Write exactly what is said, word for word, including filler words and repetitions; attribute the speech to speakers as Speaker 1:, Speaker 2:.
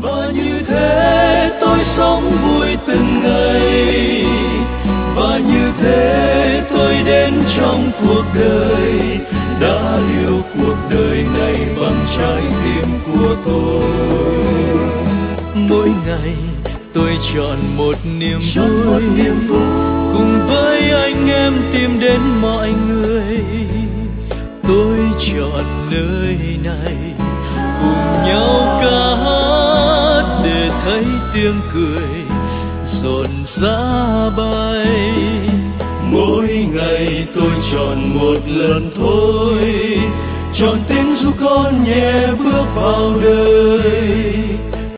Speaker 1: Và như thế tôi sống vui từng ngày, và như thế tôi đến trong cuộc đời, đã yêu cuộc đời này bằng trái tim của tôi. Mỗi ngày tôi chọn một niềm vui, cùng với anh em tìm đến mọi người. Tôi chọn nơi này cùng nhau ca hát để thấy tiếng cười rộn rã bay. Mỗi ngày tôi chọn một lần thôi, chọn tiếng ru con nhẹ bước vào đời.